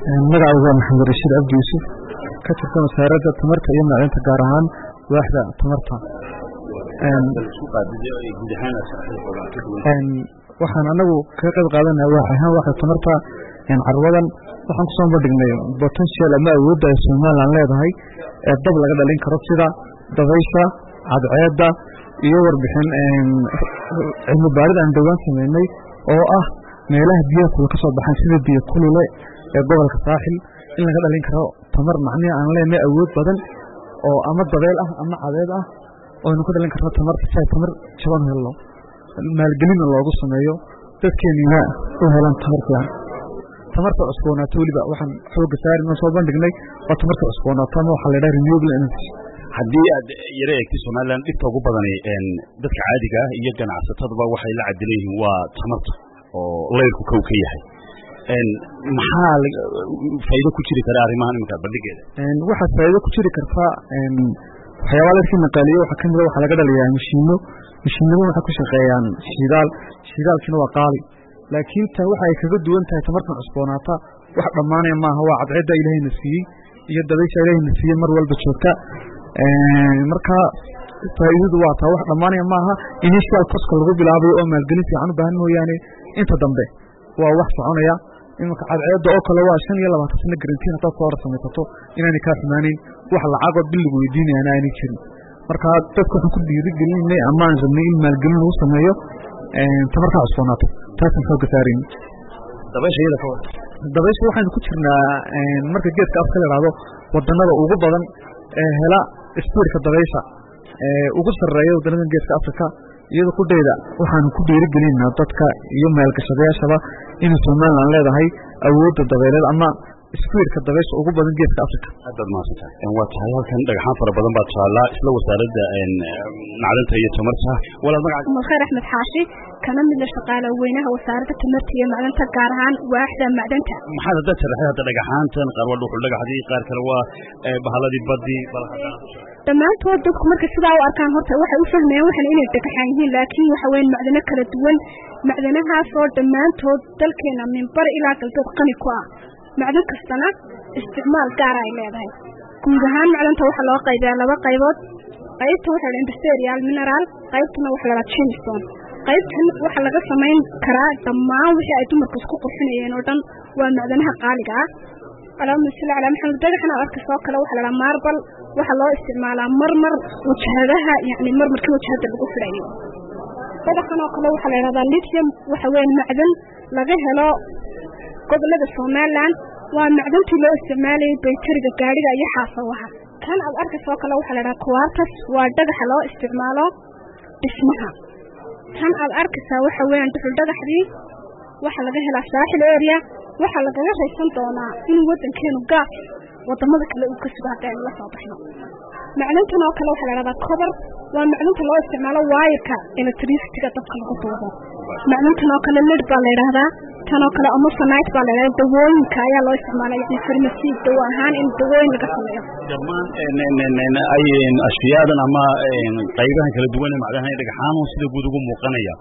magacayga Maxamed Rashid Abdi Yusuf ka tirsan wasaaradda tamarta iyo macdanta gaar ahaan waaxda tamarta waxaan anagu ka qayb qaadanaa waaxda tamarta carwadan waxaan ku soo bandhignay potential ama awoodda ay Soomaaliland leedahay ee dab laga dhalin karo sida dabaysha cadceedda iyo warbixin cilmi baarid aan dhawaan sameynay oo ah meelaha biyaha ka soo baxan sida biyo kulule ee gobolka saaxil in laga dhalin karo tamar macnaheedu aan leenahay awood badan oo ama dabeel ah ama cadeed ah oo inuu ka dhalin karo tamarta si tamar jaban helo maalgelin loogu sameeyo dadkeena u helaan tamarta cusboonaato waliba waxaan xoog saarnaa soo bandhignay oo tamarta cusboonaato ama waxa la yiraahdo renewable energy haddii aad yara eegtay Soomaaliland dhibta ugu badan dadka caadiga ah iyo ganacsatada waxay la caddeeyeen waa tamarta oo leerku ka yahay maxaa faa'iido ku jiri kara arrimahan imka bandhigeeda waxa faa'iido ku jiri karta waxyaabo la isku naqaliyo waxa kamid ah waxa laga dhaliyaa mashiinada waxa ku shaqeeyaan shidaalkina waa qaali laakiin tan waxa ay kaga duwan tahay tamarta cusboonaata wax dhamaanaya maaha waa cadceedda Ilaahayna siiyay iyo dabaysha Ilaahayna siiyay mar walba joogta marka faa'iidadu waa taa wax dhamaanaya maaha initial cost lagu bilaabay oo maalgelin fiican u baahan mooyaane inta dambe waa wax soconaya imka cadceedda oo kale waa 25 sano guarantee hada soo rasamaysato inaanay ka xumaanayn wax lacag oo bil lagu weydiinayna aanay jirin marka dadku waxaan ku dhiirigelinay amaan rabnay in maalgelin lagu sameeyo tamarta cusboonaato taasoo xoog saarin dabaysha waxaan ku jirnaa marka geedka afka la yiraahdo wadanada ugu badan ee hela isbiirka dabaysha ugu sareeyo wadanada geedka Afrika iyadoo ku dheeda waxaan ku dhiirigelinaa dadka iyo maalgashadayaashaba in Soomaaliland leedahay awoodda dabeeleed ama isbiirka dabaysha ugu badan geedka Afrika hadda ma soo waa tahay halkan dhagaxaan fara badan baa taala isla wasaaradda macdanta iyo tamarta wala magaca Maxamed Ahmed Xaashi kana mid ah shaqaalaha weynaha wasaaradda tamarta iyo macdanta gaar ahaan waaxda macdanta maxaa dad sharaxay hadda dhagaxaantan qaar waa dhuxul dhagaxdii qaar kale waa bahaladii baddi dhammaantood dadku marka sidaa u arkaan horta waxay u fahmayaan waxan inay dhagaxaan yihiin laakiin waxa weyn macdano kala duwan macdanahaas oo dhammaantood dalkeena minbar ilaa galbeed qani ku ah macdan kastana isticmaal gaar ah ay leedahay guud ahaan macdanta waxa loo qaybiyaa laba qaybood qaybta waxa la industrial mineral qaybtuna waxa la gemstone qaybtan waxa laga sameyn karaa dhammaan wixii ay dumarku isku qurxinayeen oo dhan waa macdanaha qaaliga ah alaabta sila ala maxamed dhagaxna arka soo kale waxa la marble waxa loo isticmaalaa marmar wajahadaha yani marmarkii wajahada lagu firayo dhagaxna kale waxa la yiraahdaa lithium waxa weyn macdan laga helo gobolada Soomaaliland waa macdantii loo isticmaalay baytariga gaariga iyo xaasawaha kan aad arkayso kale waxa la yiraahdaa quartz waa dhagax loo isticmaalo dhismaha kan aad arkayso waxa weyn dhuxul dhagaxdii waxa laga helaa saaxil area waxa laga raysan doonaa in wadankeenu gaar wadamada kale uu ka sugaatay la soo baxno macdantan oo kale waxa la yiraahdaa copper waa macdanta loo isticmaalo wire-ka electricity-ga dabka lagu duubo macdantan oo kale lead baa la yiraahdaa tan oo kale amosanite baa la yiraahdaa dawooyinka ayaa loo isticmaalaa in farmasi dawo ahaan in dawooyin laga sameeyo dhammaan ay ashiyaadan ama qaybahan kala duwan ee macdanaha dhagaxaan sida guud ugu muuqanaya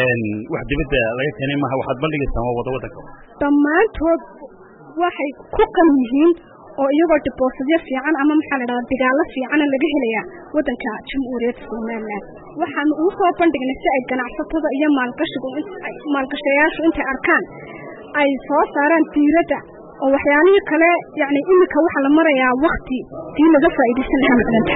wax dibadda laga keenay ma waxaad bandhigaysaa wadanka dhammaantood waxay ku qan yihiin oo iyagoo deposityo fiican ama maxaa la yiraahdaa digaalo fiican laga helaya wadanka Jamhuuriyadda Soomaaliland waxaan u soo bandhignay si ay ganacsatada iyo maalgashayaashu inta arkaan ay soo saaraan diirada oo waxyaalihi kale yani imika waxa la marayaa waqti si laga faa'iideysan lahaa macdanta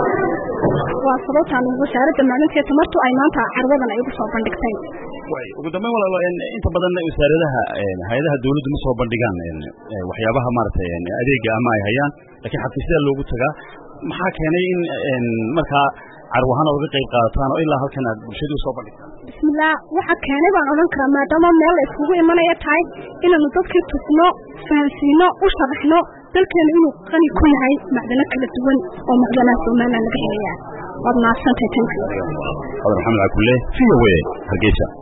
waa sababta wasaaradda macdanta iyo tamartu ay maanta carwadan ay u soo bandhigtay ugu dambeyn walaalo inta badan wasaaradaha hay'adaha dawladdu ma soo bandhigaan waxyaabaha maartay adeega ama ay hayaan laakiin xafiisyada loogu tagaa maxaa keenay in marka carwahan uga qayb qaataan oo ilaa halkan aad bulshadu soo bandhigtaan bismillah waxa keenay baan oran karaa maadaama meel ay isugu imanaya tahay inaanu dadkii tusno fahansiino u sharaxno dalkeena inuu qani ku yahay macdano kala duwan oo macdanaha Soomaaliland laga helayaa wadnaasanta tanka Maxamed Akulle VOA Hargeysa